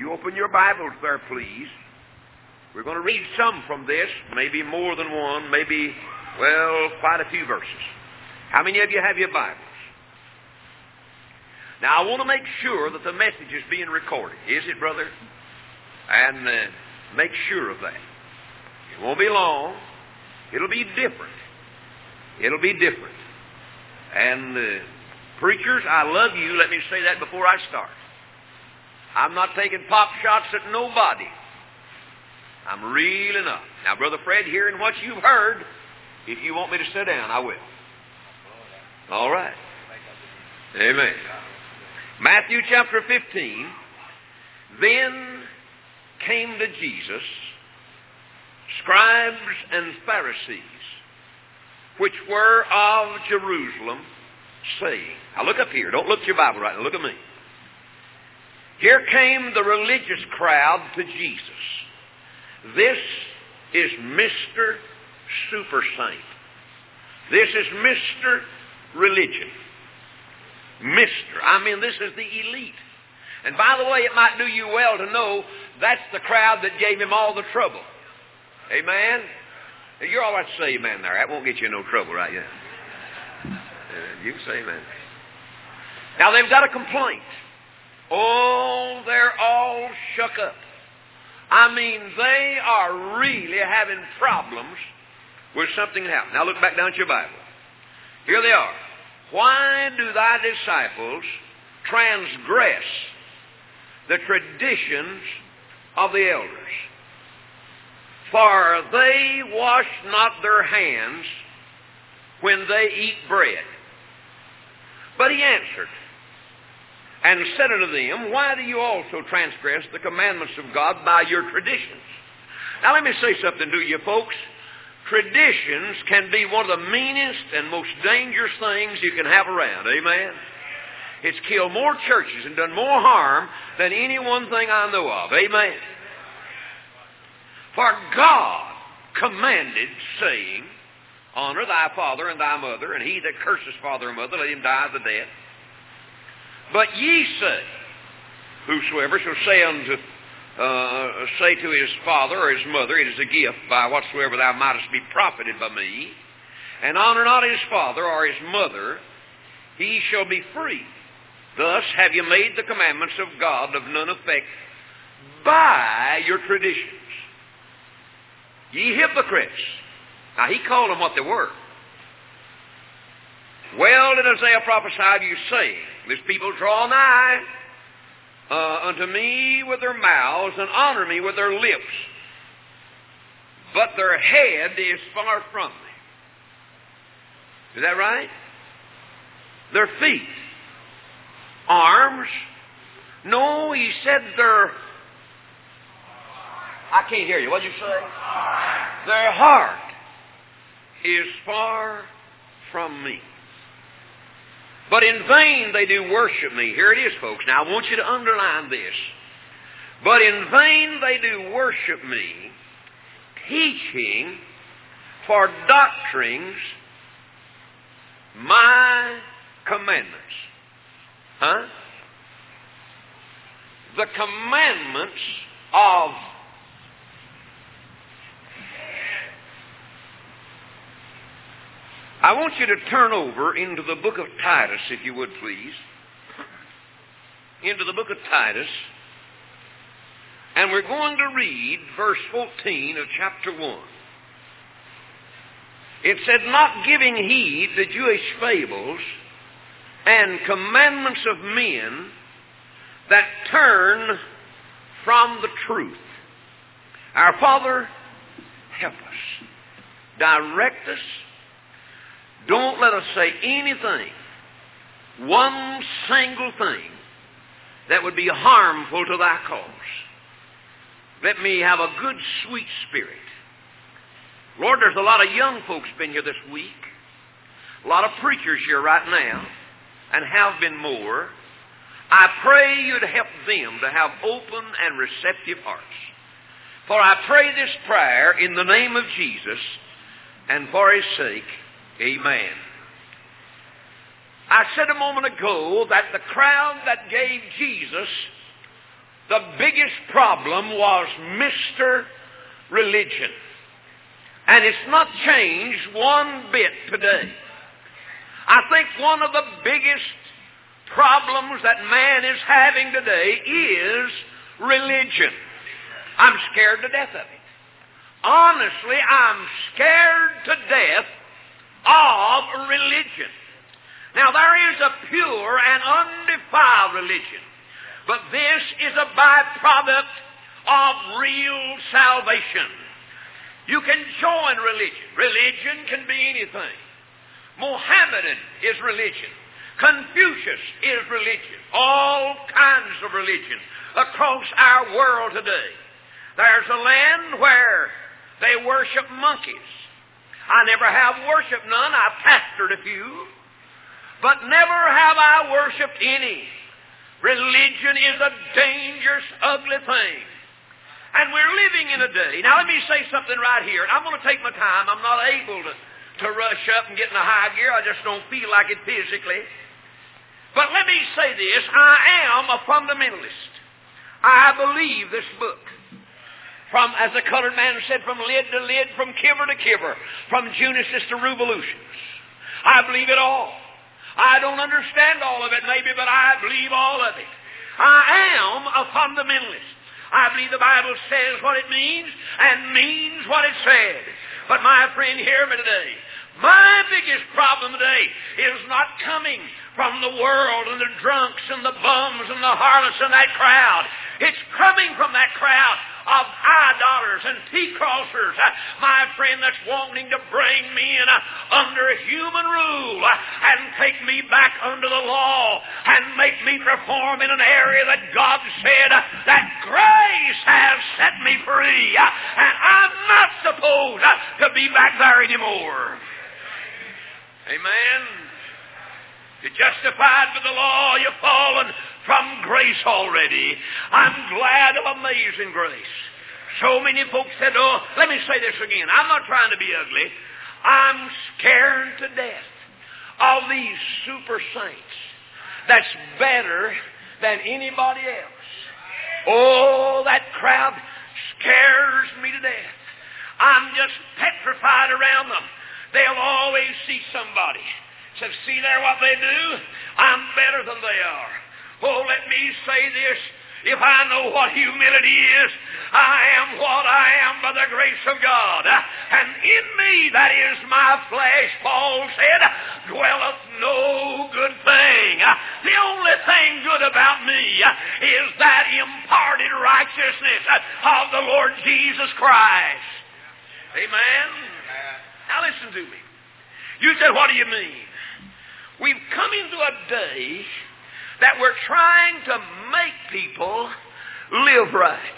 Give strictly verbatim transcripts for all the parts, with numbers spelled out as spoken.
You open your Bibles there, please. We're going to read some from this, maybe more than one, maybe, well, quite a few verses. How many of you have your Bibles? Now, I want to make sure that the message is being recorded. Is it, brother? And uh, make sure of that. It won't be long. It'll be different. It'll be different. And uh, preachers, I love you. Let me say that before I start. I'm not taking pop shots at nobody. I'm reeling up. Now, Brother Fred, hearing what you've heard, if you want me to sit down, I will. All right. Amen. Matthew chapter fifteen. Then came to Jesus scribes and Pharisees, which were of Jerusalem, saying, now look up here. Don't look at your Bible right now. Look at me. Here came the religious crowd to Jesus. This is Mister Super Saint. This is Mister Religion. Mister I mean, this is the elite. And by the way, it might do you well to know that's the crowd that gave him all the trouble. Amen? You're all right to say amen there. That won't get you in no trouble right yet. You can say amen. Now, they've got a complaint. Oh, they're all shook up. I mean, they are really having problems with something that happened. Now, look back down at your Bible. Here they are. Why do thy disciples transgress the traditions of the elders? For they wash not their hands when they eat bread. But he answered and said unto them, why do you also transgress the commandments of God by your traditions? Now let me say something to you folks. Traditions can be one of the meanest and most dangerous things you can have around. Amen? It's killed more churches and done more harm than any one thing I know of. Amen? For God commanded, saying, honor thy father and thy mother, and he that curses father or mother, let him die of the death. But ye say, whosoever shall say unto Uh, say to his father or his mother, it is a gift by whatsoever thou mightest be profited by me, and honor not his father or his mother, he shall be free. Thus have you made the commandments of God of none effect by your traditions. Ye hypocrites. Now he called them what they were. Well did Isaiah prophesy of you, saying, this people draw nigh Uh, unto me with their mouths, and honor me with their lips, but their head is far from me. Is that right? Their feet. Arms. No, he said their... I can't hear you. What did you say? Their heart is far from me. But in vain they do worship me. Here it is, folks. Now, I want you to underline this. But in vain they do worship me, teaching for doctrines my commandments. Huh? The commandments of I want you to turn over into the book of Titus, if you would please. Into the book of Titus. And we're going to read verse fourteen of chapter one. It said, not giving heed to Jewish fables and commandments of men that turn from the truth. Our Father, help us. Direct us. Don't let us say anything, one single thing, that would be harmful to thy cause. Let me have a good, sweet spirit. Lord, there's a lot of young folks been here this week. A lot of preachers here right now, and have been more. I pray you'd help them to have open and receptive hearts. For I pray this prayer in the name of Jesus, and for his sake, amen. I said a moment ago that the crowd that gave Jesus the biggest problem was Mister Religion. And it's not changed one bit today. I think one of the biggest problems that man is having today is religion. I'm scared to death of it. Honestly, I'm scared to death of religion. Now, there is a pure and undefiled religion, but this is a byproduct of real salvation. You can join religion. Religion can be anything. Mohammedan is religion. Confucius is religion. All kinds of religion across our world today. There's a land where they worship monkeys. I never have worshiped none. I've pastored a few. But never have I worshiped any. Religion is a dangerous, ugly thing. And we're living in a day. Now let me say something right here. I'm going to take my time. I'm not able to, to rush up and get in a high gear. I just don't feel like it physically. But let me say this. I am a fundamentalist. I believe this book. From, as the colored man said, from lid to lid, from kiver to kiver, from Genesis to Revolutions. I believe it all. I don't understand all of it maybe, but I believe all of it. I am a fundamentalist. I believe the Bible says what it means and means what it said. But my friend, hear me today. My biggest problem today is not coming from the world and the drunks and the bums and the harlots and that crowd. It's coming from that crowd of idolaters and tea-crossers, uh, my friend, that's wanting to bring me in uh, under human rule uh, and take me back under the law and make me perform in an area that God said uh, that grace has set me free, uh, and I'm not supposed uh, to be back there anymore. Amen. You're justified by the law. You've fallen from grace already. I'm glad of amazing grace. So many folks said, oh, let me say this again. I'm not trying to be ugly. I'm scared to death of these super saints that's better than anybody else. Oh, that crowd scares me to death. I'm just petrified around them. They'll always see somebody. Said, see there what they do? I'm better than they are. Oh, let me say this. If I know what humility is, I am what I am by the grace of God. And in me, that is my flesh, Paul said, dwelleth no good thing. The only thing good about me is that imparted righteousness of the Lord Jesus Christ. Amen? Now listen to me. You said, what do you mean? We've come into a day that we're trying to make people live right.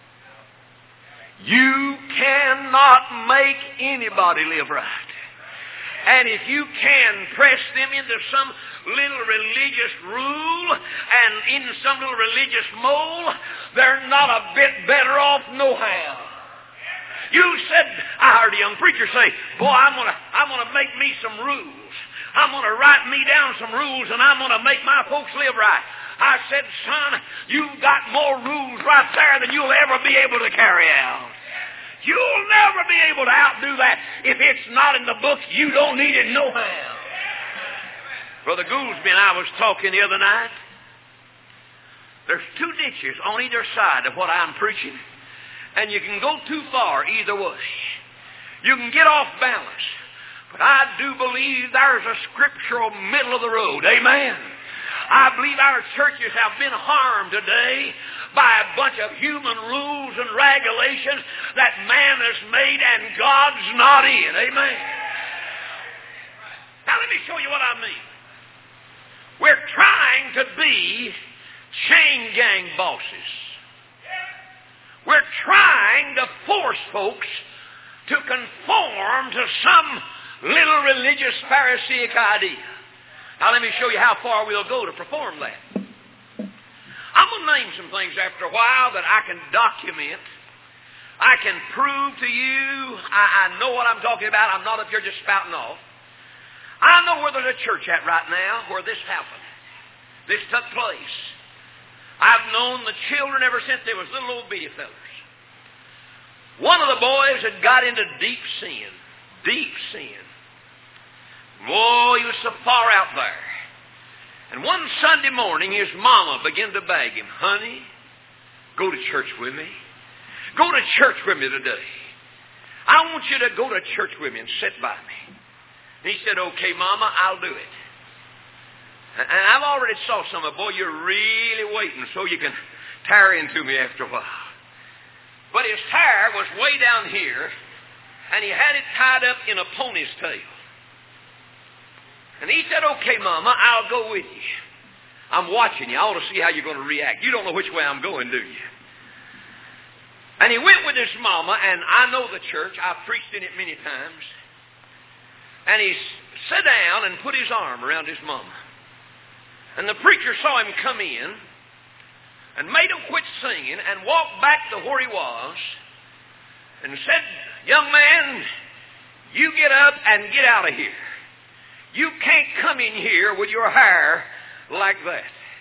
You cannot make anybody live right. And if you can press them into some little religious rule and in some little religious mold, they're not a bit better off nohow. You said, I heard a young preacher say, boy, I'm going to I'm gonna make me some rules. I'm going to write me down some rules and I'm going to make my folks live right. I said, son, you've got more rules right there than you'll ever be able to carry out. You'll never be able to outdo that. If it's not in the book, you don't need it nohow. Brother Gouldsby and I was talking the other night. There's two ditches on either side of what I'm preaching. And you can go too far either way. You can get off balance. But I do believe there's a scriptural middle of the road. Amen. I believe our churches have been harmed today by a bunch of human rules and regulations that man has made and God's not in. Amen. Now let me show you what I mean. We're trying to be chain gang bosses. We're trying to force folks to conform to some little religious Pharisaic idea. Now let me show you how far we'll go to perform that. I'm going to name some things after a while that I can document. I can prove to you. I, I know what I'm talking about. I'm not up here just spouting off. I know where there's a church at right now where this happened. This took place. I've known the children ever since they was little old bitty fellers. One of the boys had got into deep sin. Deep sin. Oh, he was so far out there. And one Sunday morning, his mama began to beg him, honey, go to church with me. Go to church with me today. I want you to go to church with me and sit by me. And he said, okay, Mama, I'll do it. And I've already saw some of it. Boy, you're really waiting so you can tear into me after a while. But his tire was way down here, and he had it tied up in a pony's tail. And he said, okay, Mama, I'll go with you. I'm watching you. I want to see how you're going to react. You don't know which way I'm going, do you? And he went with his mama, and I know the church. I've preached in it many times. And he sat down and put his arm around his mama. And the preacher saw him come in and made him quit singing and walked back to where he was and said, young man, you get up and get out of here. You can't come in here with your hair like that.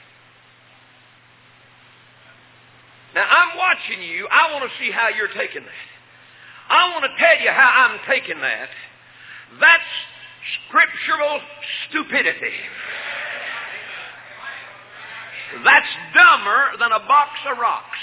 Now, I'm watching you. I want to see how you're taking that. I want to tell you how I'm taking that. That's scriptural stupidity. That's dumber than a box of rocks.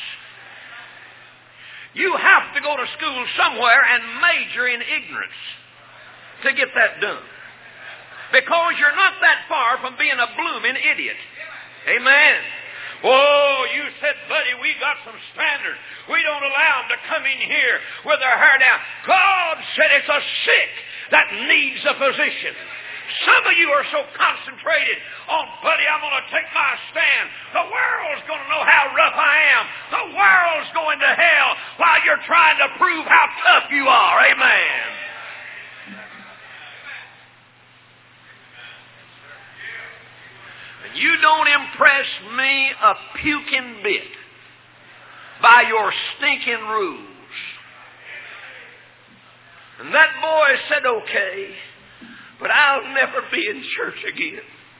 You have to go to school somewhere and major in ignorance to get that done. Because you're not that far from being a blooming idiot. Amen. Oh, you said, buddy, we got some standards. We don't allow them to come in here with their hair down. God said it's a sick that needs a physician. Some of you are so concentrated on, buddy, I'm going to take my stand. The world's going to know how rough I am. The world's going to hell while you're trying to prove how tough you are. Amen. And you don't impress me a puking bit by your stinking rules. And that boy said, okay, but I'll never be in church again.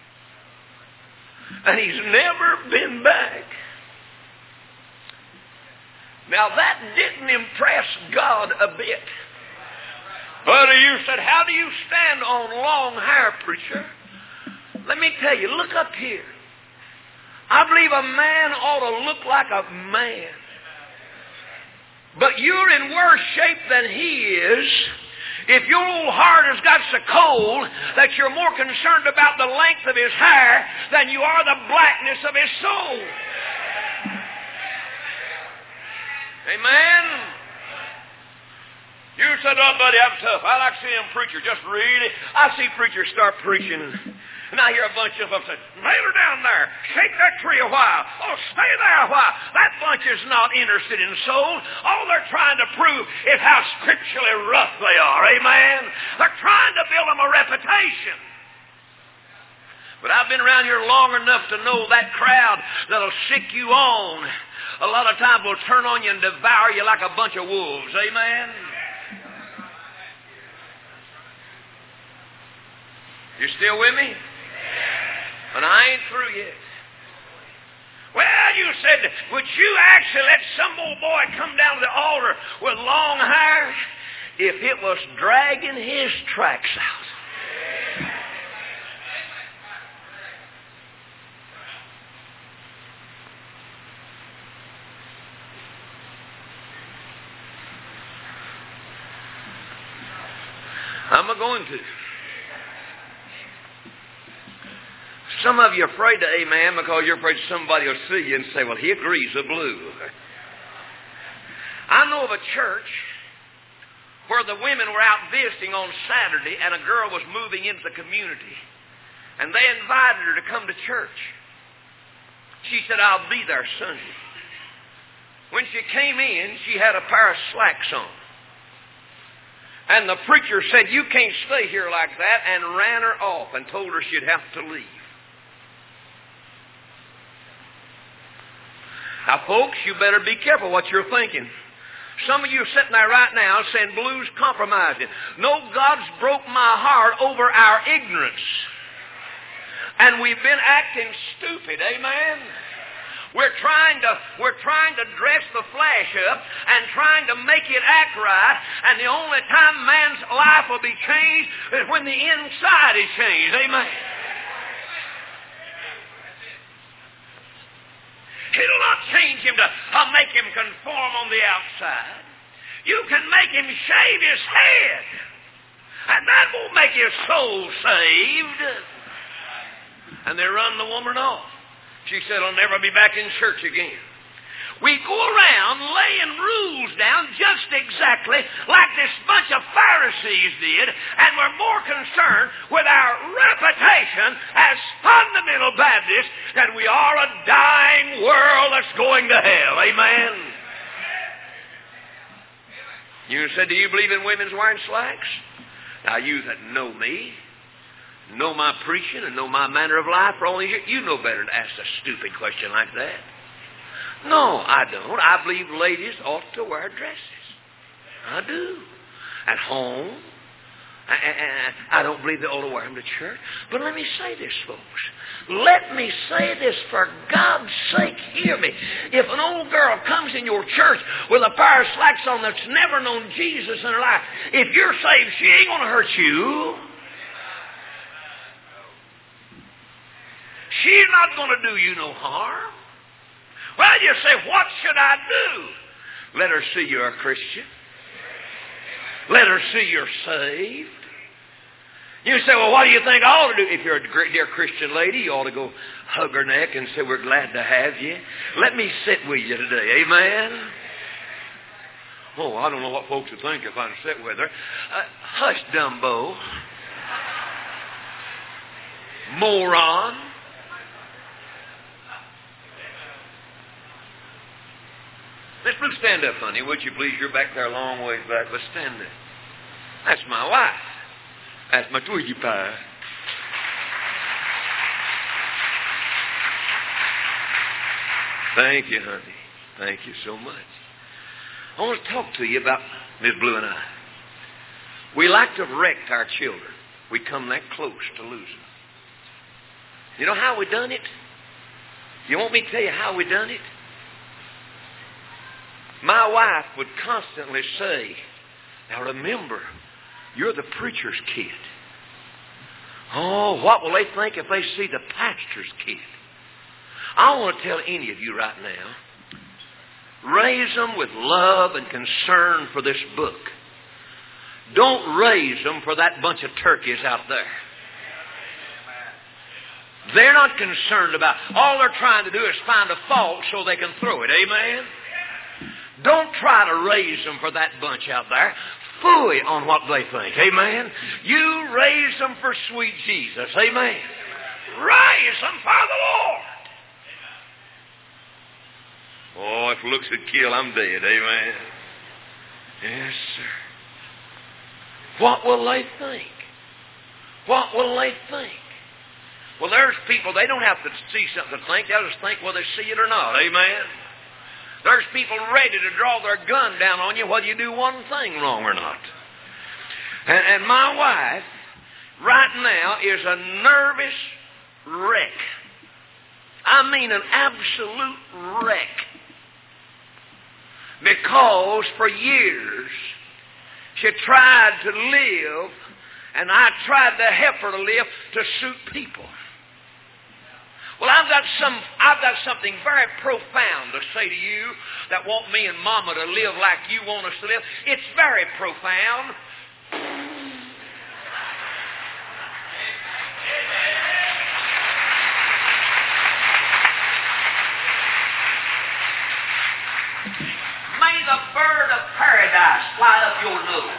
And he's never been back. Now that didn't impress God a bit. But you said, how do you stand on long hair, preacher? Let me tell you, look up here. I believe a man ought to look like a man. But you're in worse shape than he is if your old heart has got so cold that you're more concerned about the length of his hair than you are the blackness of his soul. Amen? You said, oh, buddy, I'm tough. I like seeing preachers just really. I see preachers start preaching, and I hear a bunch of them say, nail her down there. Shake that tree a while. Oh, stay there a while. That bunch is not interested in souls. All they're trying to prove is how scripturally rough they are. Amen? They're trying to build them a reputation. But I've been around here long enough to know that crowd that'll sick you on a lot of times will turn on you and devour you like a bunch of wolves. Amen? You still with me? And I ain't through yet. Well, you said, would you actually let some old boy come down to the altar with long hair if it was dragging his tracks out? I'm a going to. Some of you are afraid to amen because you're afraid somebody will see you and say, well, he agrees with blue. I know of a church where the women were out visiting on Saturday and a girl was moving into the community. And they invited her to come to church. She said, I'll be there Sunday. When she came in, she had a pair of slacks on. And the preacher said, you can't stay here like that, and ran her off and told her she'd have to leave. Now, folks, you better be careful what you're thinking. Some of you are sitting there right now saying, blue's compromising. No, God's broke my heart over our ignorance. And we've been acting stupid, amen? We're trying to, we're trying to dress the flesh up and trying to make it act right, and the only time man's life will be changed is when the inside is changed. Amen. It'll not change him to uh, make him conform on the outside. You can make him shave his head, and that won't make his soul saved. And they run the woman off. She said, I'll never be back in church again. We go around laying rules down just exactly like this bunch of Pharisees did, and we're more concerned with our reputation as fundamental Baptists than we are a dying world that's going to hell. Amen? You said, do you believe in women's wearing slacks? Now, you that know me, know my preaching, and know my manner of life for all these years, you know better than to ask a stupid question like that. No, I don't. I believe ladies ought to wear dresses. I do. At home. I, I, I don't believe they ought to wear them to church. But let me say this, folks. Let me say this for God's sake. Hear me. If an old girl comes in your church with a pair of slacks on that's never known Jesus in her life, if you're saved, she ain't going to hurt you. She's not going to do you no harm. Well, you say, what should I do? Let her see you're a Christian. Let her see you're saved. You say, well, what do you think I ought to do? If you're a dear Christian lady, you ought to go hug her neck and say, we're glad to have you. Let me sit with you today. Amen? Oh, I don't know what folks would think if I sit with her. Uh, hush, Dumbo. Moron. Miss Blue, stand up, honey. Would you please? You're back there a long ways back. Let's stand there. That's my wife. That's my Twiggy Pie. Thank you, honey. Thank you so much. I want to talk to you about Miss Blue and I. We like to have wrecked our children. We come that close to losing them. You know how we done it? You want me to tell you how we done it? My wife would constantly say, now remember, you're the preacher's kid. Oh, what will they think if they see the pastor's kid? I want to tell any of you right now, raise them with love and concern for this book. Don't raise them for that bunch of turkeys out there. They're not concerned about, all they're trying to do is find a fault so they can throw it. Amen? Don't try to raise them for that bunch out there. Phooey on what they think. Amen? You raise them for sweet Jesus. Amen? Raise them for the Lord. Oh, if looks would kill, I'm dead. Amen? Yes, sir. What will they think? What will they think? Well, there's people, they don't have to see something to think. They'll just think whether they see it or not. Amen? There's people ready to draw their gun down on you whether you do one thing wrong or not. And, and my wife, right now, is a nervous wreck. I mean an absolute wreck. Because for years, she tried to live, and I tried to help her to live to suit people. Well, I've got some, I've got something very profound to say to you that want me and Mama to live like you want us to live. It's very profound. May the bird of paradise fly up your nose.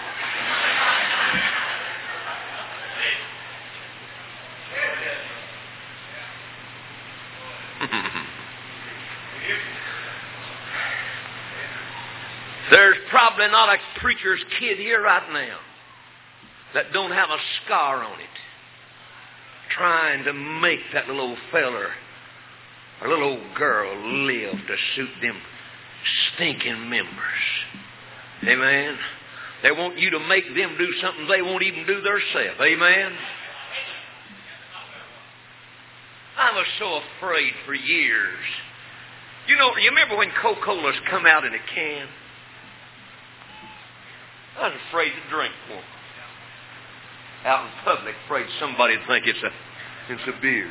There's probably not a preacher's kid here right now that don't have a scar on it, trying to make that little old feller or little old girl live to suit them stinking members. Amen? They want you to make them do something they won't even do themselves. Amen? I was so afraid for years You know, you remember when Coca-Cola's come out in a can? I was afraid to drink one. Out in public, afraid somebody would think it's a, it's a beer.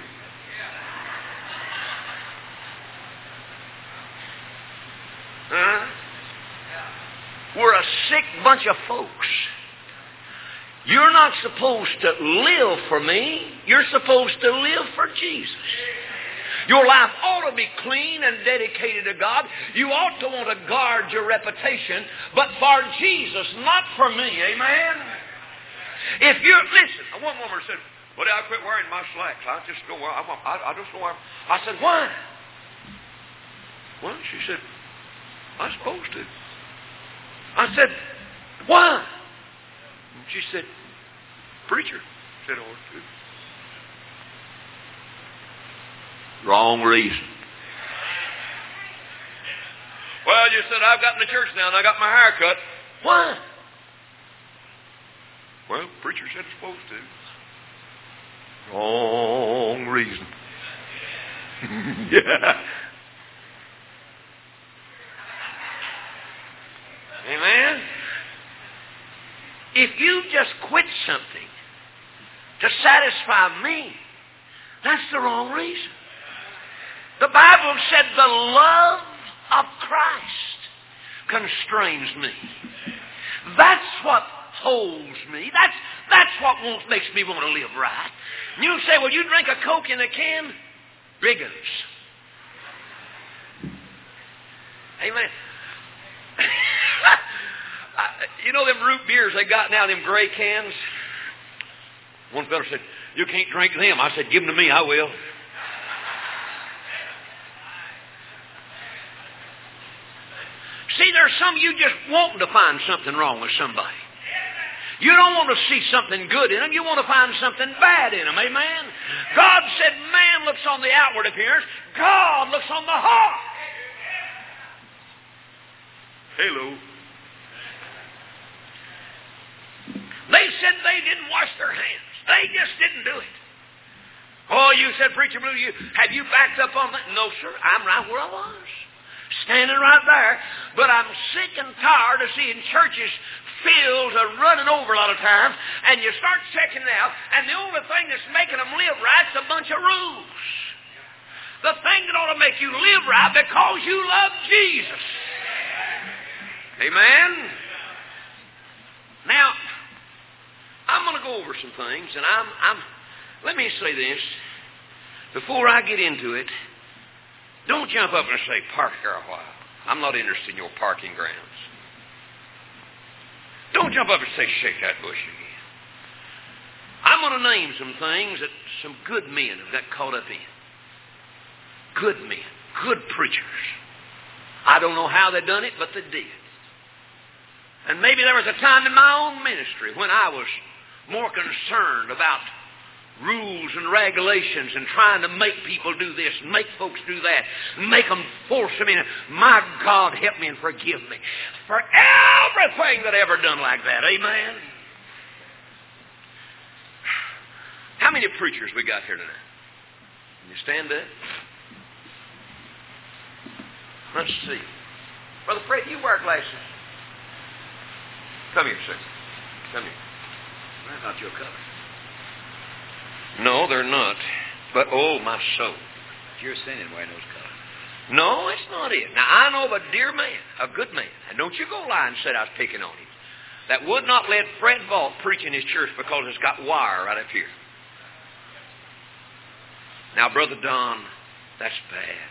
Huh? We're a sick bunch of folks. You're not supposed to live for me. You're supposed to live for Jesus. Your life ought to be clean and dedicated to God. You ought to want to guard your reputation, but for Jesus, not for me. Amen? If you listen, one woman said, "Well, I quit wearing my slacks. I just go wear. I, I, I just go wear." I said, "Why?" Well, she said, "I'm supposed to." I said, "Why?" And she said, "Preacher said I ought to." Wrong reason. Well, you said, "I've gotten to church now and I got my hair cut." Why? Well, preacher said it's supposed to. Wrong reason. Yeah. Amen? If you just quit something to satisfy me, that's the wrong reason. The Bible said the love of Christ constrains me. That's what holds me. That's, that's what wants, makes me want to live right. And you say, "Well, you drink a Coke in a can?" Riggins. Amen. You know them root beers they got now, them gray cans? One fellow said, "You can't drink them." I said, "Give them to me, I will." See, there's some you just wanting to find something wrong with somebody. You don't want to see something good in them. You want to find something bad in them. Amen? God said man looks on the outward appearance. God looks on the heart. Hello. They said they didn't wash their hands. They just didn't do it. Oh, you said, "Preacher Blue, you, have you backed up on that?" No, sir. I'm right where I was. Standing right there. But I'm sick and tired of seeing churches filled to running over a lot of times. And you start checking it out. And the only thing that's making them live right is a bunch of rules. The thing that ought to make you live right because you love Jesus. Amen? Now, I'm going to go over some things, and I'm, I'm, let me say this. Before I get into it, don't jump up and say, "Park here a while. I'm not interested in your parking grounds." Don't jump up and say, "Shake that bush again." I'm going to name some things that some good men have got caught up in. Good men, good preachers. I don't know how they done it, but they did. And maybe there was a time in my own ministry when I was more concerned about rules and regulations and trying to make people do this and make folks do that and make them force them in. My God, help me and forgive me for everything that I ever done like that. Amen? How many preachers we got here tonight? Can you stand up? Let's see. Brother Fred, you wear glasses. Come here, sir. Come here. They're not your color. No, they're not. But, oh, my soul. You're sinning wearing those colors. No, it's not it. Now, I know of a dear man, a good man. And don't you go lie and say I was picking on him. That would not let Fred Vault preach in his church because it's got wire right up here. Now, Brother Don, that's bad.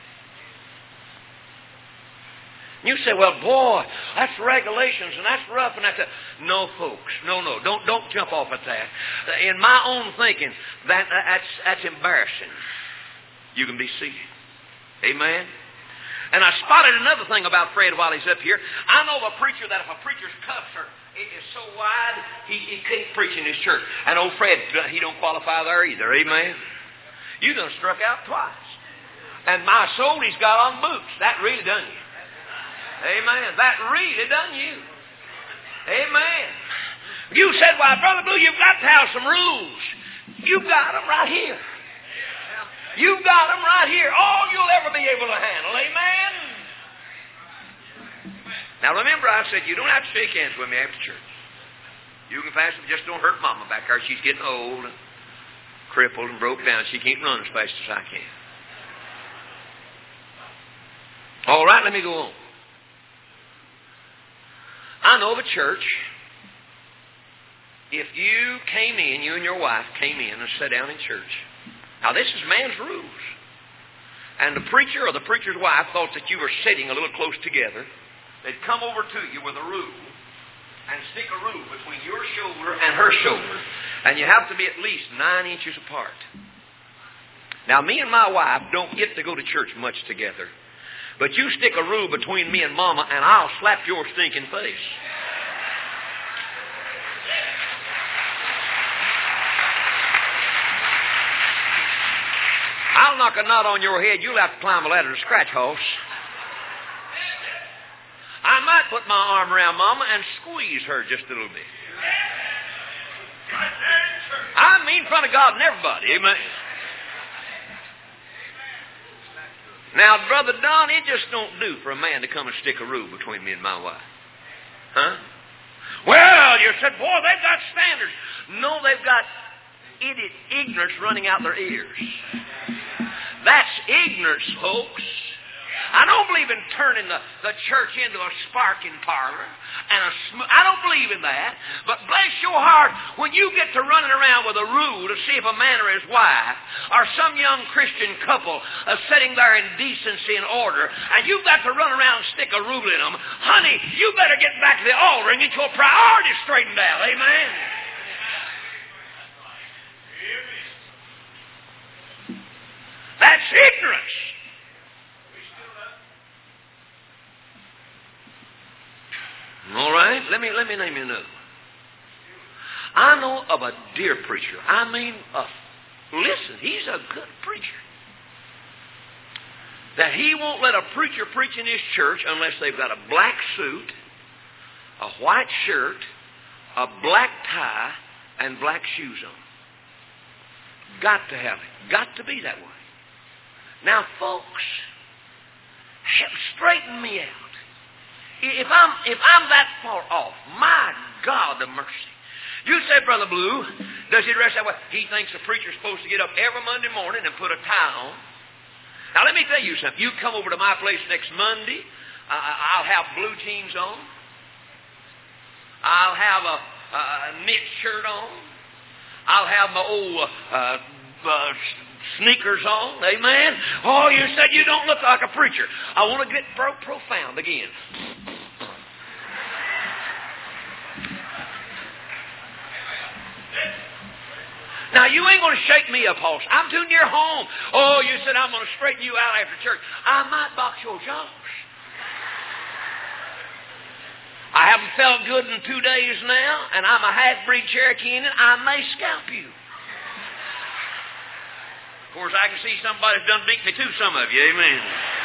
You say, "Well, boy, that's regulations and that's rough and that's a..." No, folks. No, no. Don't don't jump off at that. In my own thinking, that that's that's embarrassing. You can be seated. Amen? And I spotted another thing about Fred while he's up here. I know of a preacher that if a preacher's cuffs are is so wide, he, he can't preach in his church. And old Fred, he don't qualify there either. Amen? You done struck out twice. And my soul, he's got on boots. That really done you. Amen. That really done you. Amen. You said, "Well, Brother Blue, you've got to have some rules." You've got them right here. You've got them right here. All you'll ever be able to handle. Amen? Now remember I said you don't have to shake hands with me after church. You can fast, just don't hurt Mama back there. She's getting old and crippled and broke down. She can't run as fast as I can. All right, let me go on. I know of a church. If you came in, you and your wife came in and sat down in church. Now this is man's rules. And the preacher or the preacher's wife thought that you were sitting a little close together. They'd come over to you with a rule and stick a rule between your shoulder and her shoulder. And you have to be at least nine inches apart. Now me and my wife don't get to go to church much together. But you stick a rule between me and Mama and I'll slap your stinking face. I'll knock a knot on your head. You'll have to climb a ladder to scratch horse. I might put my arm around Mama and squeeze her just a little bit. I mean in front of God and everybody. Amen. Now, Brother Don, it just don't do for a man to come and stick a rule between me and my wife. Huh? Well, you said, boy, they've got standards. No, they've got idiot ignorance running out their ears. That's ignorance, folks. I don't believe in turning the, the church into a sparking parlor. and a sm- I don't believe in that. But bless your heart, when you get to running around with a rule to see if a man or his wife or some young Christian couple are sitting there in decency and order, and you've got to run around and stick a rule in them, honey, you better get back to the altar and get your priorities straightened out. Amen. That's ignorance. All right, let me let me name you another. I know of a dear preacher. I mean, a, listen, he's a good preacher. That he won't let a preacher preach in his church unless they've got a black suit, a white shirt, a black tie, and black shoes on. Got to have it. Got to be that way. Now, folks, help straighten me out. If I'm if I'm that far off, my God, the mercy. You say, Brother Blue, does he dress that way? He thinks the preacher's supposed to get up every Monday morning and put a tie on. Now, let me tell you something. You come over to my place next Monday. Uh, I'll have blue jeans on. I'll have a, a knit shirt on. I'll have my old uh, uh, sneakers on. Amen. Oh, you said you don't look like a preacher. I want to get pro- profound again. Now, you ain't going to shake me up, Hoss. I'm too near home. Oh, you said I'm going to straighten you out after church. I might box your jaws. I haven't felt good in two days now, and I'm a half-breed Cherokee in it. I may scalp you. Of course, I can see somebody's done beat me too, some of you. Amen.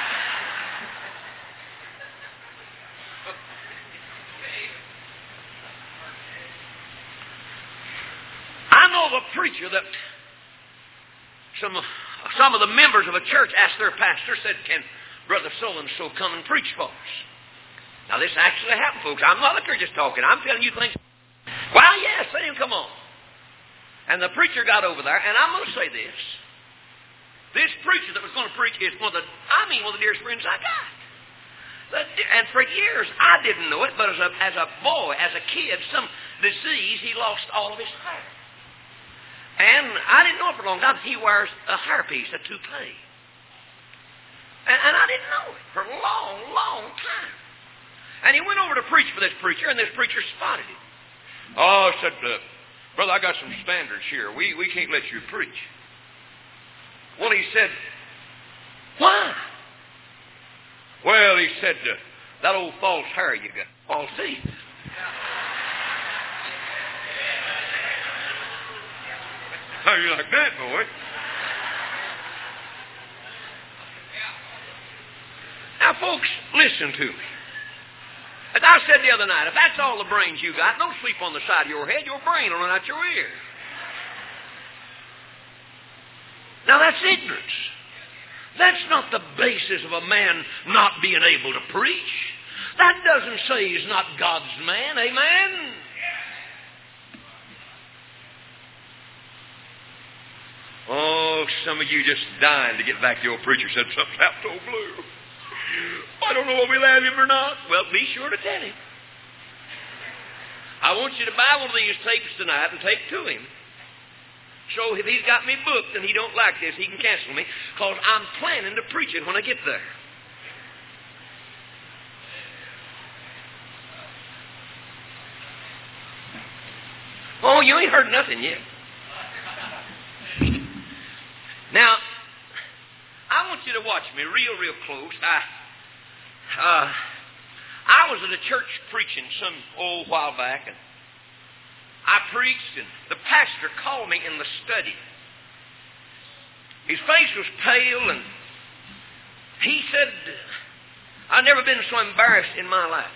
I know of a preacher that some, some of the members of a church asked their pastor, said, can Brother so-and-so come and preach for us? Now, this actually happened, folks. I'm not up here just talking. I'm telling you things. Well, yes, let him come on. And the preacher got over there, and I'm going to say this. This preacher that was going to preach is one of the, I mean, one of the dearest friends I got. And for years, I didn't know it, but as a, as a boy, as a kid, some disease, he lost all of his hair. And I didn't know it for a long time. He wears a hairpiece, a toupee. And, and I didn't know it for a long, long time. And he went over to preach for this preacher, and this preacher spotted him. Oh, said, uh, brother, I got some standards here. We, we can't let you preach. Well, he said, why? Well, he said, uh, that old false hair you got, false teeth. How you like that, boy? Now, folks, listen to me. As I said the other night, if that's all the brains you got, don't sleep on the side of your head. Your brain will run out your ear. Now that's ignorance. That's not the basis of a man not being able to preach. That doesn't say he's not God's man. Amen? Oh, some of you just dying to get back to your preacher said something happened to old Blue. I don't know if we'll have him or not. Well, be sure to tell him. I want you to buy one of these tapes tonight and take to him. So if he's got me booked and he don't like this, he can cancel me, because I'm planning to preach it when I get there. Oh, you ain't heard nothing yet. Now, I want you to watch me real, real close. I, uh, I was at a church preaching some old while back, and I preached, and the pastor called me in the study. His face was pale, and he said, I've never been so embarrassed in my life.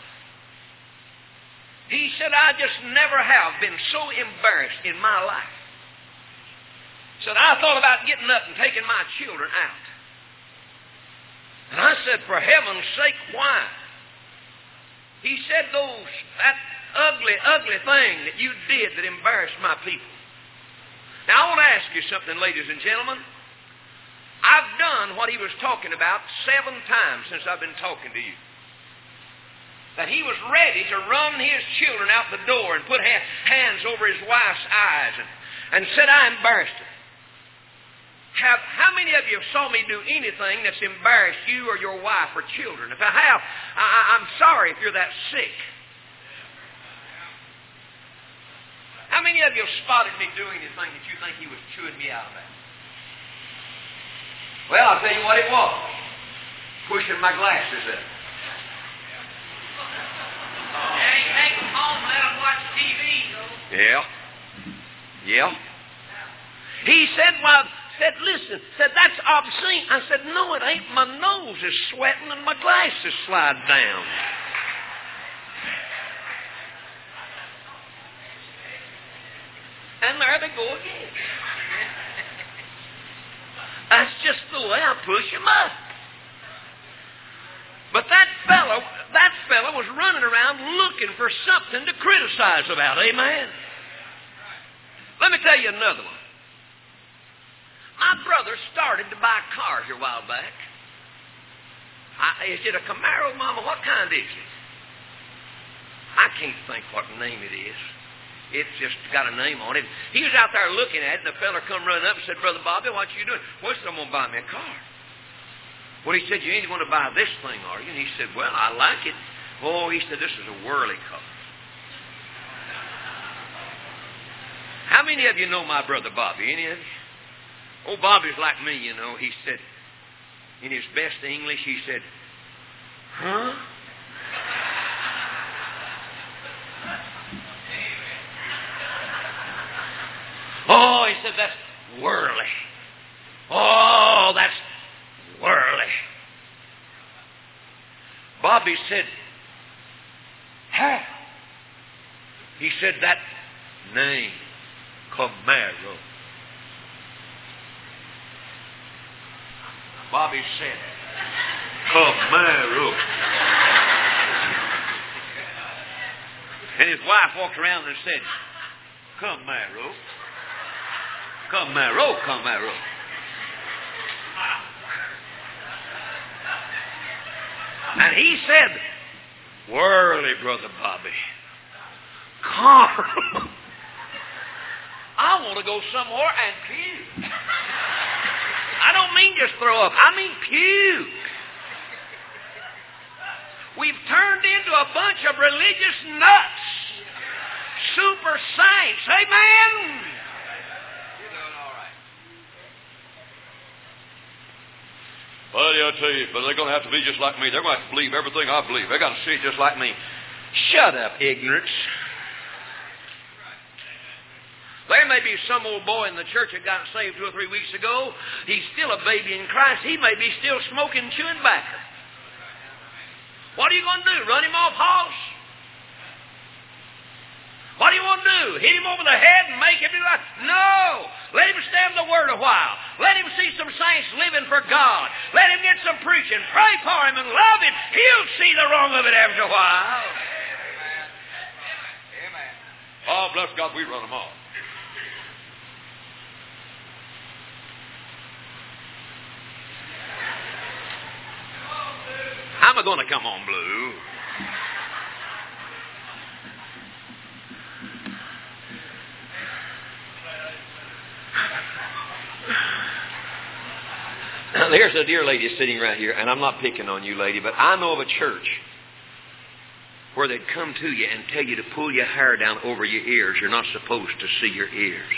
He said, I just never have been so embarrassed in my life. He said, I thought about getting up and taking my children out. And I said, for heaven's sake, why? He said, those, that ugly, ugly thing that you did that embarrassed my people. Now, I want to ask you something, ladies and gentlemen. I've done what he was talking about seven times since I've been talking to you. That he was ready to run his children out the door and put ha- hands over his wife's eyes and, and said, I embarrassed her. Have, how many of you saw me do anything that's embarrassed you or your wife or children? If I have, I, I'm sorry if you're that sick. How many of you have spotted me doing anything that you think he was chewing me out of that? Well, I'll tell you what it was. Pushing my glasses up. Daddy, take them home and let them watch T V. Yeah. Yeah. He said, well, said, listen, said, that's obscene. I said, no, it ain't. My nose is sweating and my glasses slide down. And there they go again. That's just the way I push them up. But that fellow, that fellow was running around looking for something to criticize about. Amen? Let me tell you another one. My brother started to buy cars a while back. I, is it a Camaro, Mama? What kind is it? I can't think what name it is. It's just got a name on it. He was out there looking at it, and the fella come running up and said, Brother Bobby, what you doing? Well, he said, I'm going to buy me a car. Well, he said, you ain't going to buy this thing, are you? And he said, well, I like it. Oh, he said, this is a whirly car. How many of you know my brother Bobby? Any of you? Oh, Bobby's like me, you know. He said, in his best English, he said, huh? Oh, he said, that's whirly. Oh, that's whirly. Bobby said, how? He said, that name, Camaro. Bobby said, Camaro. And his wife walked around and said, Camaro. Camaro, Camaro. And he said, whirly, Brother Bobby. Car. I want to go somewhere and puke. I don't mean just throw up. I mean puke. We've turned into a bunch of religious nuts. Super saints. Amen? You're doing all right. Buddy, I tell you, but they're going to have to be just like me. They're going to have to believe everything I believe. They've got to see it just like me. Shut up, ignorance. There may be some old boy in the church that got saved two or three weeks ago. He's still a baby in Christ. He may be still smoking, chewing tobacco. What are you going to do? Run him off house? What do you want to do? Hit him over the head and make make him do that. No. Let him stand the Word a while. Let him see some saints living for God. Let him get some preaching. Pray for him and love him. He'll see the wrong of it after a while. Amen. Oh, bless God, we run them off. How am I going to come on, Blue? Now, there's a dear lady sitting right here, and I'm not picking on you, lady, but I know of a church where they'd come to you and tell you to pull your hair down over your ears. You're not supposed to see your ears.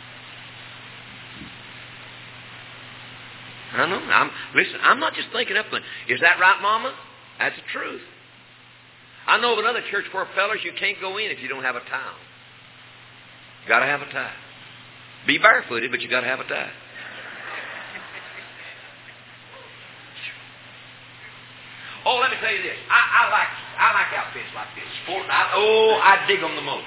I know. I'm, listen, I'm not just thinking up. Is that right, Mama? That's the truth. I know of another church where, fellas, you can't go in if you don't have a towel. You got to have a tie. Be barefooted, but you got to have a tie. Oh, let me tell you this. I, I like I like outfits like this. Sport. I, oh, I dig them the most.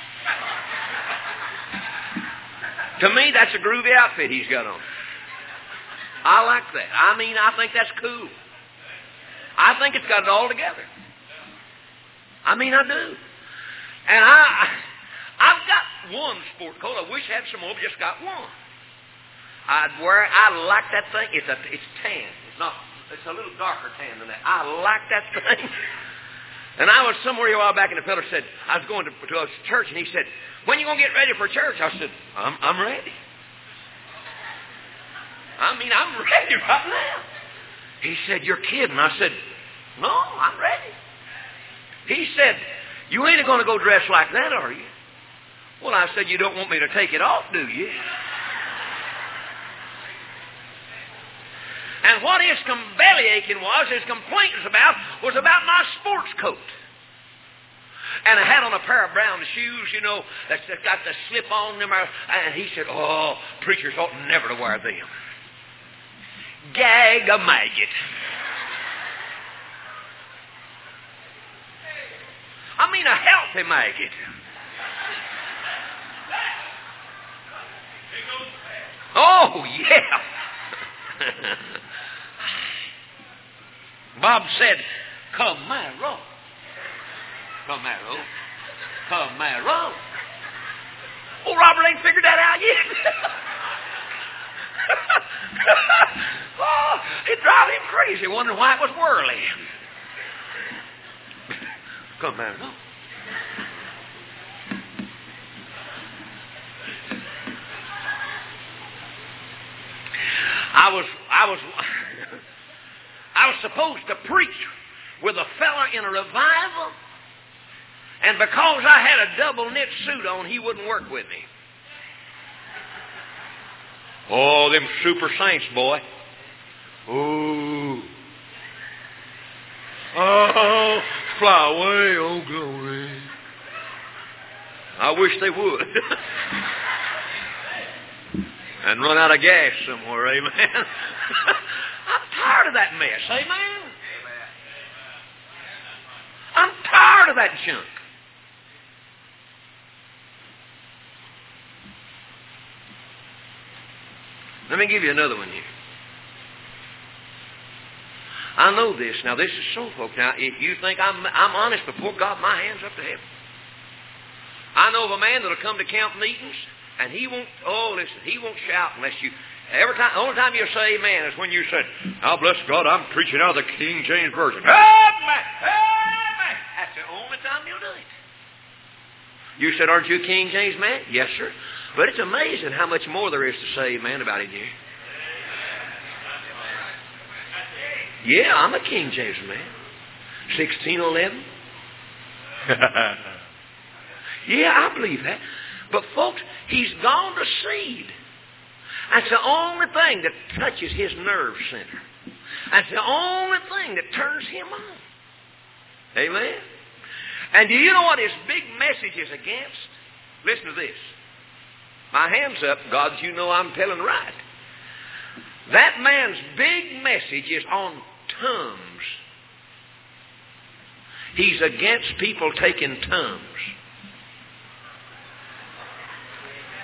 To me, that's a groovy outfit he's got on. I like that. I mean, I think that's cool. I think it's got it all together. I mean, I do. And I, I've got one sport coat. I wish I had some more, but just got one. I'd wear. I like that thing. It's a. It's tan. It's not. It's a little darker tan than that. I like that thing. And I was somewhere a while back, and the fellow said, I was going to, to a church, and he said, when are you going to get ready for church? I said, I'm, I'm ready. I mean, I'm ready right now. He said, you're kidding. I said, no, I'm ready. He said, you ain't going to go dress like that, are you? Well, I said, you don't want me to take it off, do you? And what his belly aching was, his complaint was about, was about my sports coat. And I had on a pair of brown shoes, you know, that's got the slip on them. And he said, oh, preachers ought never to wear them. Gag a maggot. I mean a healthy maggot. Oh, yeah. Bob said, Camaro. Camaro. Camaro. Oh, Robert ain't figured that out yet. Oh, it drives him crazy, wondering why it was whirly. Camaro. I was, I was, I was supposed to preach with a fella in a revival, and because I had a double knit suit on, he wouldn't work with me. Oh, them super saints, boy. Oh, oh, fly away, oh glory. I wish they would. And run out of gas somewhere, amen. I'm tired of that mess, amen. I'm tired of that junk. Let me give you another one here. I know this. Now, this is so, folks. Now, if you think I'm, I'm honest before God, my hand's up to heaven. I know of a man that'll come to camp meetings, and he won't, oh, listen, he won't shout unless you, every time, the only time you'll say amen is when you said, oh, bless God, I'm preaching out of the King James Version. Amen! Amen! That's the only time you'll do it. You said, aren't you a King James man? Yes, sir. But it's amazing how much more there is to say amen about in here. Yeah, I'm a King James man. sixteen eleven. Yeah, I believe that. But folks, he's gone to seed. That's the only thing that touches his nerve center. That's the only thing that turns him on. Amen? And do you know what his big message is against? Listen to this. My hand's up. God, you know I'm telling right. That man's big message is on tongues. He's against people taking tongues.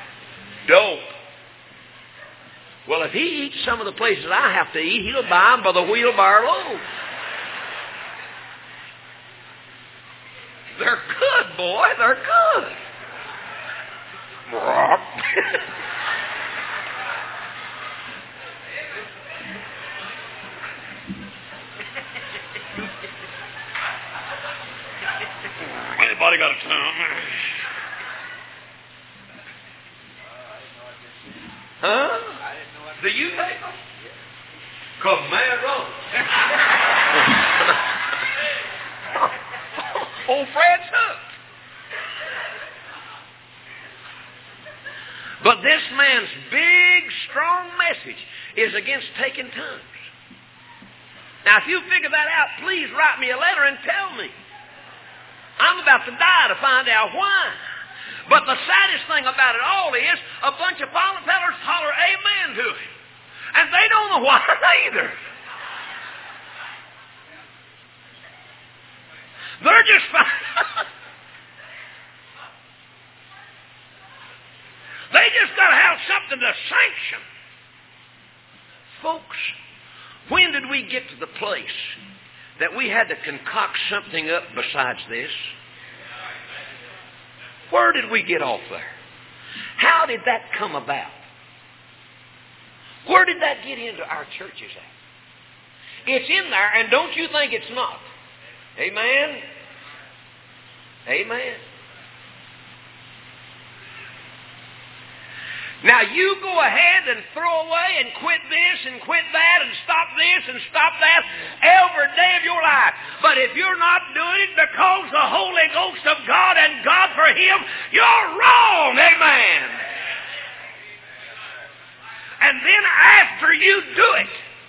he eats some of the places I have to eat, he'll buy them by the wheelbarrow load. They're good, boy. They're good. Anybody got a tongue? Huh? Do you take them? Command wrong. Old Fred took. But this man's big, strong message is against taking tongues. Now, if you figure that out, please write me a letter and tell me. I'm about to die to find out why. But the saddest thing about it all is a bunch of fellas holler amen to him. And they don't know why either. They're just fine. They just got to have something to sanction. Folks, when did we get to the place that we had to concoct something up besides this? Where did we get off there? How did that come about? Where did that get into our churches at? It's in there, and don't you think it's not? Amen? Amen. Now you go ahead and throw away and quit this and quit that and stop this and stop that every day of your life. But if you're not doing it because the Holy Ghost of God and God for Him, you're wrong. Amen. And then after you do it,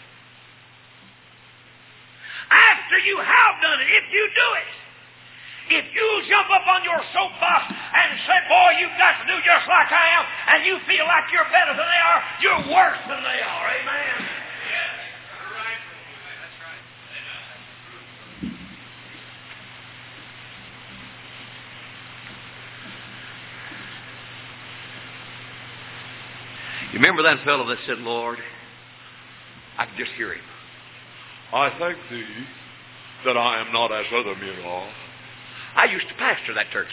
after you have done it, if you do it, if you jump up on your soapbox and say, boy, you've got to do just like I am, and you feel like you're better than they are, you're worse than they are. Amen? Yes. You're right. That's right. You remember that fellow that said, Lord, I could just hear him. I thank thee that I am not as other men are. I used to pastor that church.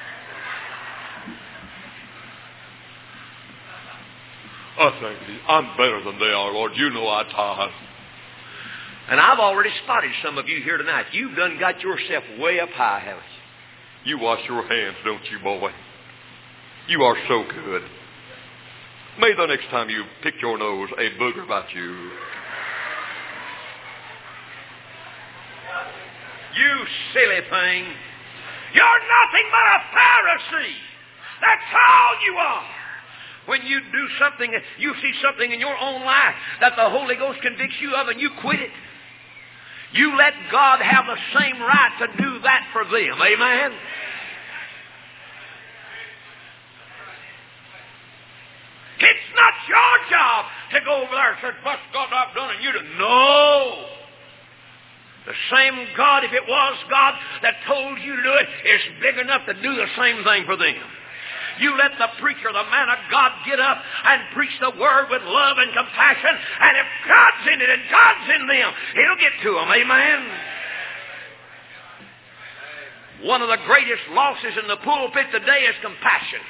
I thank thee. I'm better than they are, Lord. You know I tithe. And I've already spotted some of you here tonight. You've done got yourself way up high, haven't you? You wash your hands, don't you, boy? You are so good. May the next time you pick your nose, a booger about you. You silly thing. You're nothing but a Pharisee. That's all you are. When you do something, you see something in your own life that the Holy Ghost convicts you of and you quit it. You let God have the same right to do that for them. Amen? It's not your job to go over there and say, "Bless God, I've done it." You to know. The same God, if it was God that told you to do it, is big enough to do the same thing for them. You let the preacher, the man of God, get up and preach the word with love and compassion, and if God's in it and God's in them, He'll get to them. Amen? One of the greatest losses in the pulpit today is compassion.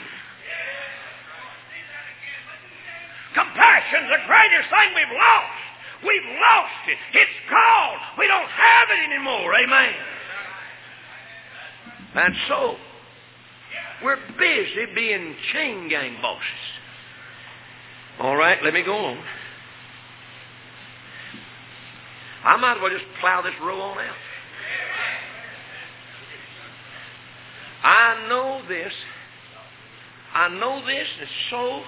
Compassion's the greatest thing we've lost. We've lost it. It's gone. We don't have it anymore. Amen. And so, we're busy being chain gang bosses. All right, let me go on. I might as well just plow this row on out. I know this. I know this is so...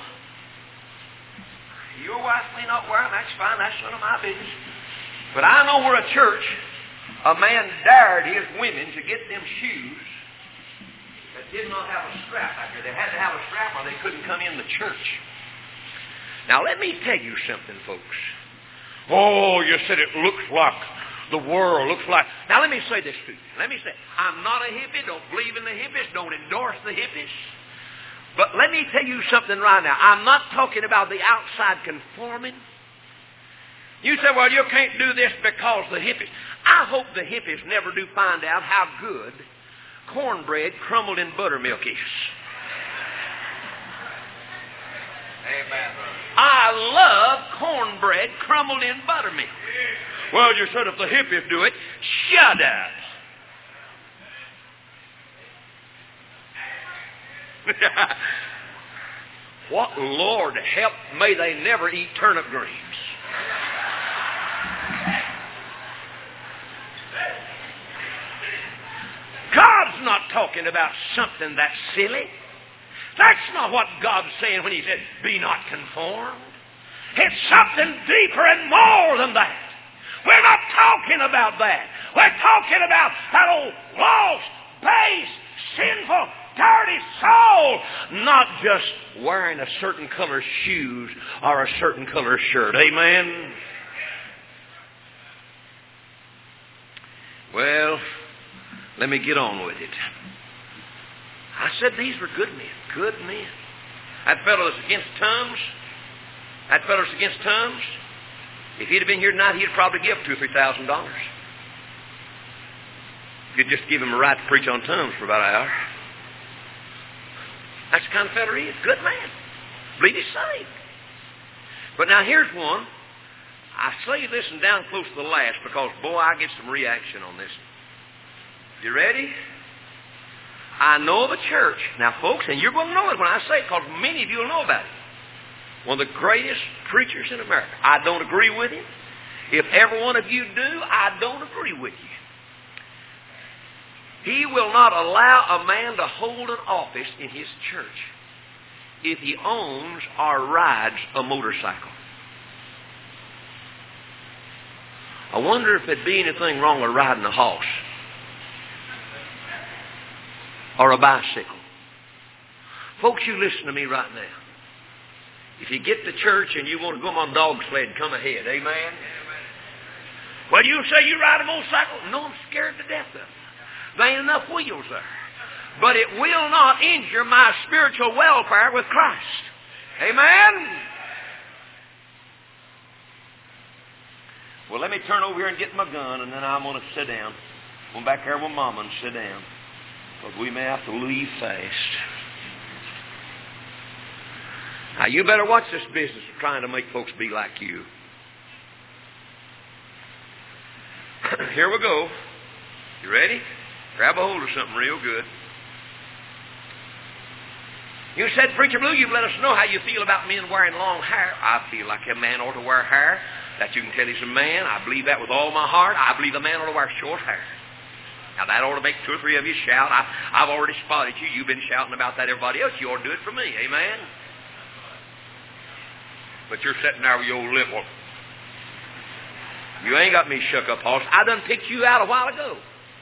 Your wife may not wear them. That's fine. That's none of my business. But I know we're a church. A man dared his women to get them shoes that did not have a strap out there. They had to have a strap or they couldn't come in the church. Now, let me tell you something, folks. Oh, you said it looks like the world. Looks like... Now, let me say this to you. Let me say, I'm not a hippie. Don't believe in the hippies. Don't endorse the hippies. But let me tell you something right now. I'm not talking about the outside conforming. You say, well, you can't do this because the hippies. I hope the hippies never do find out how good cornbread crumbled in buttermilk is. Amen. I love cornbread crumbled in buttermilk. Well, you said if the hippies do it, shut up. What, Lord help, may they never eat turnip greens. God's not talking about something that's silly. That's not what God's saying when He said, be not conformed. It's something deeper and more than that. We're not talking about that. We're talking about that old lost, base, sinful, dirty soul, not just wearing a certain color shoes or a certain color shirt. Amen? Well, let me get on with it. I said these were good men, good men. That fellow that's against tongues, that fellow that's against tongues, if he'd have been here tonight, he'd probably give two or three thousand dollars. You'd just give him a right to preach on tongues for about an hour. That's the kind of fellow he is. Good man. Believe he's saved. But now here's one. I say this and down close to the last because, boy, I get some reaction on this. You ready? I know of a church. Now, folks, and you're going to know it when I say it because many of you will know about it. One of the greatest preachers in America. I don't agree with him. If every one of you do, I don't agree with you. He will not allow a man to hold an office in his church if he owns or rides a motorcycle. I wonder if there'd be anything wrong with riding a horse or a bicycle. Folks, you listen to me right now. If you get to church and you want to go on dog sled, come ahead. Amen? Well, you say you ride a motorcycle? No, I'm scared to death of it. There ain't enough wheels there. But it will not injure my spiritual welfare with Christ. Amen? Well, let me turn over here and get my gun, and then I'm going to sit down. Go back there with Mama and sit down. Because we may have to leave fast. Now, you better watch this business of trying to make folks be like you. Here we go. You ready? Grab a hold of something real good. You said, Preacher Blue, you've let us know how you feel about men wearing long hair. I feel like a man ought to wear hair that you can tell he's a man. I believe that with all my heart. I believe a man ought to wear short hair. Now, that ought to make two or three of you shout. I, I've already spotted you. You've been shouting about that, everybody else. You ought to do it for me. Amen? But you're sitting there with your old lip. You ain't got me shook up, hoss. I done picked you out a while ago.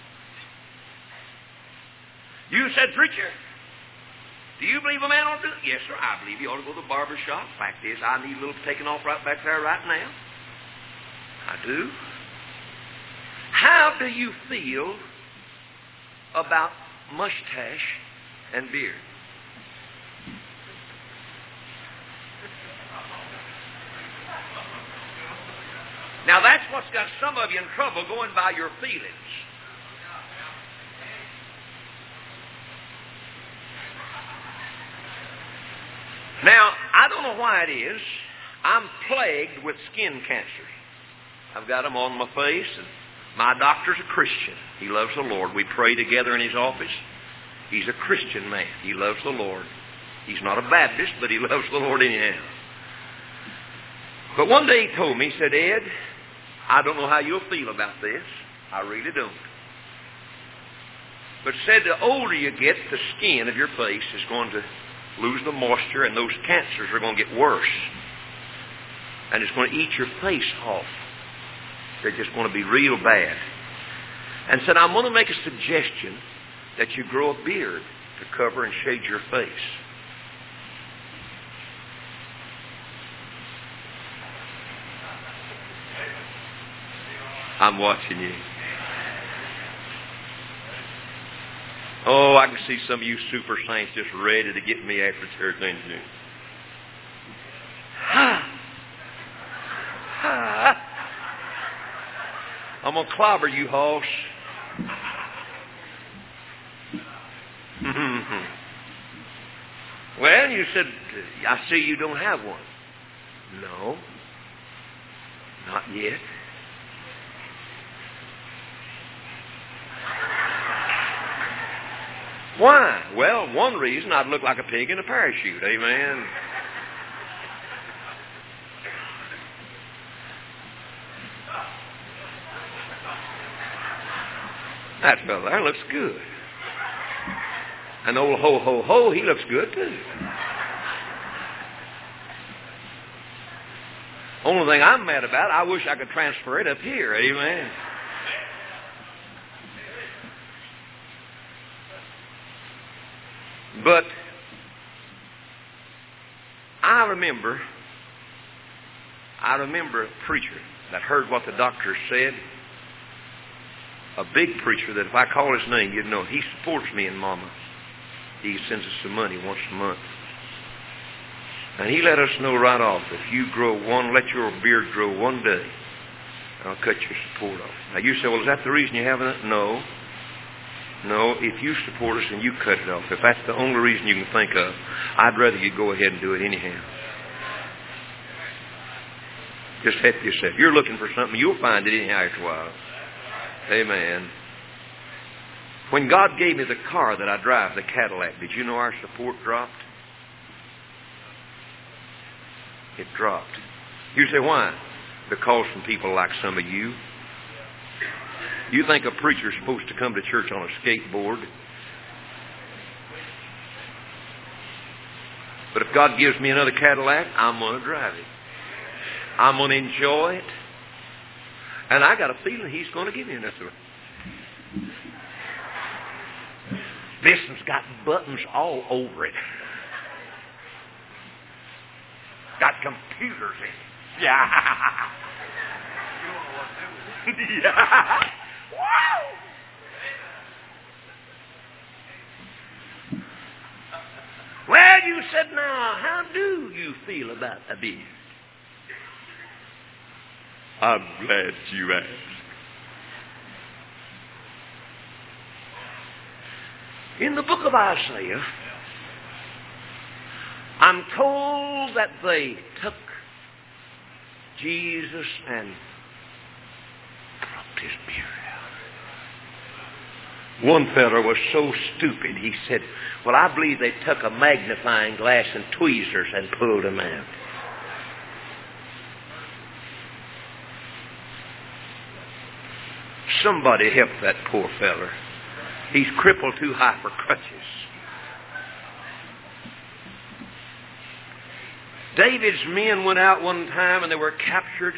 You said, Preacher, do you believe a man ought to do it? Yes, sir, I believe he ought to go to the barber shop. Fact is, I need a little taken off right back there right now. I do. How do you feel about mustache and beard? Now, that's what's got some of you in trouble, going by your feelings. Now, I don't know why it is. I'm plagued with skin cancer. I've got them on my face, and my doctor's a Christian. He loves the Lord. We pray together in his office. He's a Christian man. He loves the Lord. He's not a Baptist, but he loves the Lord anyhow. But one day he told me, he said, Ed, I don't know how you'll feel about this. I really don't. But said the older you get, the skin of your face is going to lose the moisture, and those cancers are going to get worse. And it's going to eat your face off. They're just going to be real bad. And said, I'm going to make a suggestion that you grow a beard to cover and shade your face. I'm watching you. Oh, I can see some of you super saints just ready to get me after church, ain't you? I'm going to clobber you, hoss. Well, you said, I see you don't have one. No, not yet. Why? Well, one reason, I'd look like a pig in a parachute. Amen. That fellow there looks good. And old ho, ho, ho, he looks good too. Only thing I'm mad about, I wish I could transfer it up here. Amen. But I remember, I remember a preacher that heard what the doctor said. A big preacher that if I call his name, you'd know. He supports me and Mama. He sends us some money once a month. And he let us know right off, if you grow one, let your beard grow one day, I'll cut your support off. Now you say, well, is that the reason you haven't it? No. No, if you support us and you cut it off, if that's the only reason you can think of, I'd rather you go ahead and do it anyhow. Just help yourself. You're looking for something, you'll find it anyhow after a while. Amen. When God gave me the car that I drive, the Cadillac, did you know our support dropped? It dropped. You say, why? Because from people like some of you. You think a preacher's supposed to come to church on a skateboard? But if God gives me another Cadillac, I'm going to drive it. I'm going to enjoy it. And I got a feeling He's going to give me another one. This one's got buttons all over it. Got computers in it. Yeah. Yeah. Wow. Well, you said, now, how do you feel about a beard? I'm glad you asked. In the book of Isaiah, I'm told that they took Jesus and plucked his beard out. One fellow was so stupid, he said, well, I believe they took a magnifying glass and tweezers and pulled him out. Somebody help that poor feller. He's crippled too high for crutches. David's men went out one time and they were captured.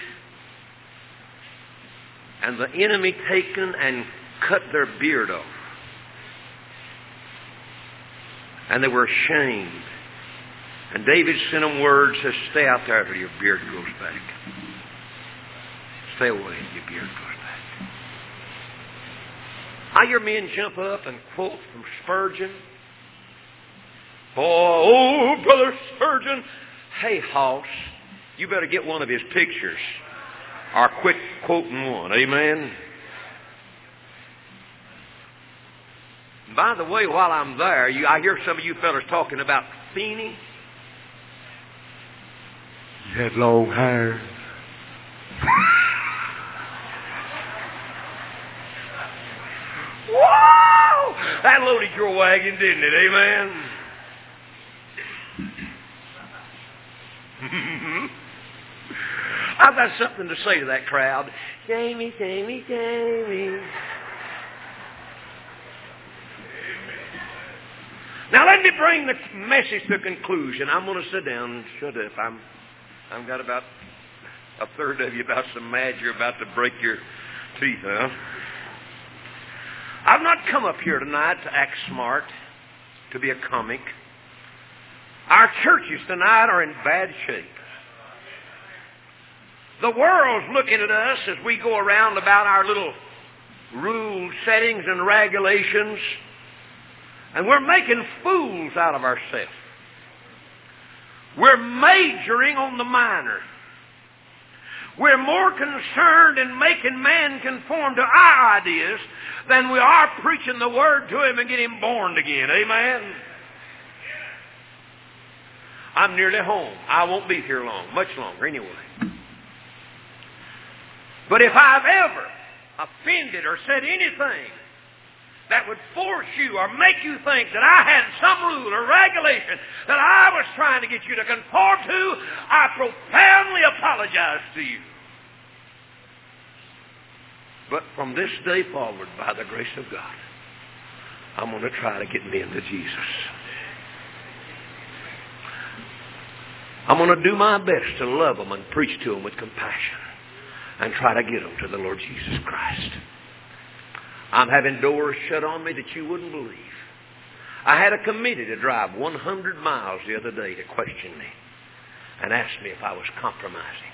And the enemy taken and cut their beard off. And they were ashamed. And David sent them word, says, stay out there till your beard grows back. Stay away till your beard grows back. I hear men jump up and quote from Spurgeon. Oh, oh, Brother Spurgeon. Hey, Hoss, you better get one of his pictures. Or quit quoting one. Amen. By the way, while I'm there, you, I hear some of you fellas talking about Feeney. He had long hair. Whoa! That loaded your wagon, didn't it? Amen. I've got something to say to that crowd. Jamie, Jamie, Jamie. Now let me bring the message to conclusion. I'm going to sit down and shut up. I'm, I've got about a third of you about so mad you're about to break your teeth out. I've not come up here tonight to act smart, to be a comic. Our churches tonight are in bad shape. The world's looking at us as we go around about our little rules, settings, and regulations. And we're making fools out of ourselves. We're majoring on the minor. We're more concerned in making man conform to our ideas than we are preaching the Word to him and get him born again. Amen? I'm nearly home. I won't be here long, much longer anyway. But if I've ever offended or said anything that would force you or make you think that I had some rule or regulation that I was trying to get you to conform to, I profoundly apologize to you. But from this day forward, by the grace of God, I'm going to try to get men to Jesus. I'm going to do my best to love them and preach to them with compassion and try to get them to the Lord Jesus Christ. I'm having doors shut on me that you wouldn't believe. I had a committee to drive one hundred miles the other day to question me and ask me if I was compromising.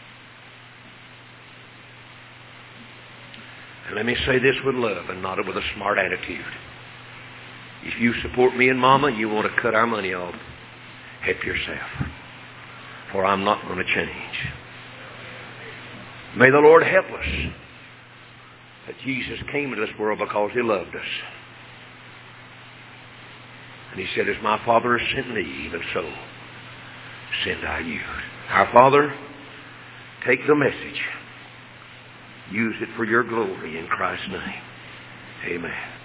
And let me say this with love and not with a smart attitude. If you support me and Mama and you want to cut our money off, help yourself. For I'm not going to change. May the Lord help us that Jesus came into this world because He loved us. And He said, as my Father has sent me, even so send I you. Our Father, take the message. Use it for your glory in Christ's name. Amen.